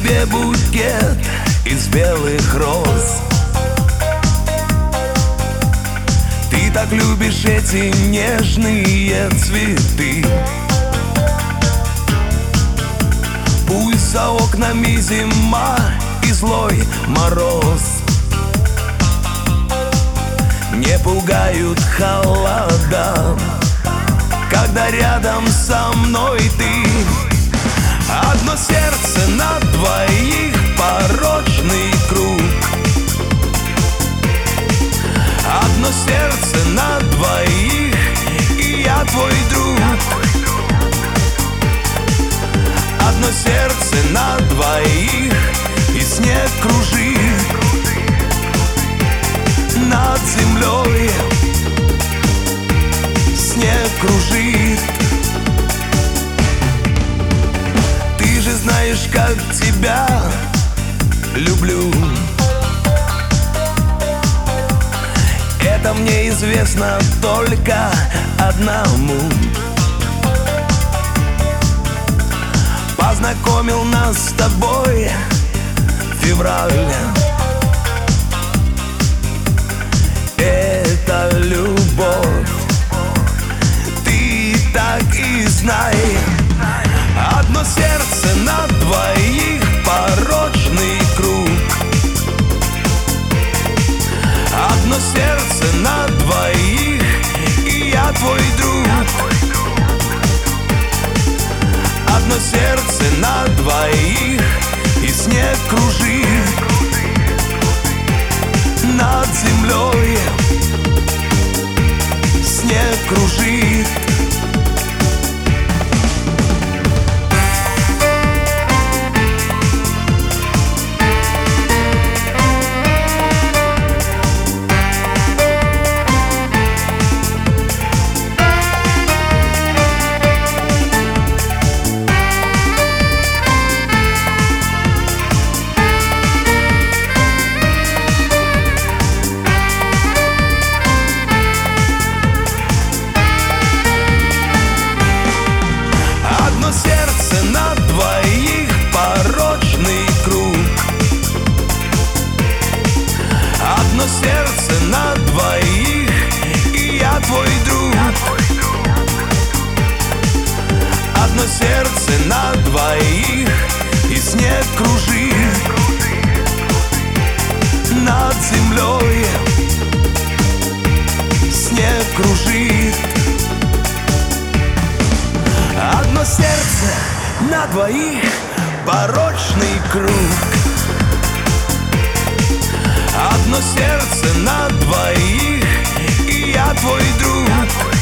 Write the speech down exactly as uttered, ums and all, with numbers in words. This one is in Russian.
тебе букет из белых роз. Ты так любишь эти нежные цветы. Пусть за окнами зима и злой мороз не пугают холода, когда рядом со мной ты. Одно сердце на двоих, порочный круг. Одно сердце на двоих, и я твой друг. Одно сердце на двоих, и снег кружит над землей. Снег кружит. Ты же знаешь, как тебя люблю. Это мне известно только одному. Познакомил нас с тобой февраль. Это любовь, ты так и знай. Одно сердце на двоих, порочный круг. Одно сердце на двоих, и я твой друг. Одно сердце на двоих, и снег кружит над землей. Снег кружит. Одно сердце на двоих, и я твой друг. Одно сердце на двоих, и снег кружит над землей. Снег кружит. Одно сердце на двоих, порочный круг. Одно сердце на двоих, и я твой друг.